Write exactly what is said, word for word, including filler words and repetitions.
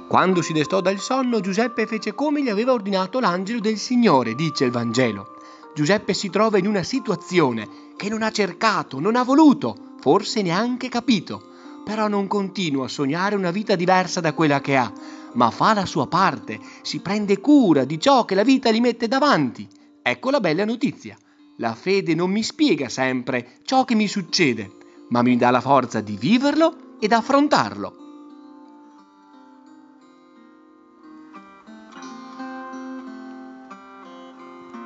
Quando si destò dal sonno, Giuseppe fece come gli aveva ordinato l'angelo del Signore, dice il Vangelo. Giuseppe si trova in una situazione che non ha cercato, non ha voluto, forse neanche capito, però non continua a sognare una vita diversa da quella che ha, ma fa la sua parte, si prende cura di ciò che la vita gli mette davanti. Ecco la bella notizia. La fede non mi spiega sempre ciò che mi succede, ma mi dà la forza di viverlo ed affrontarlo.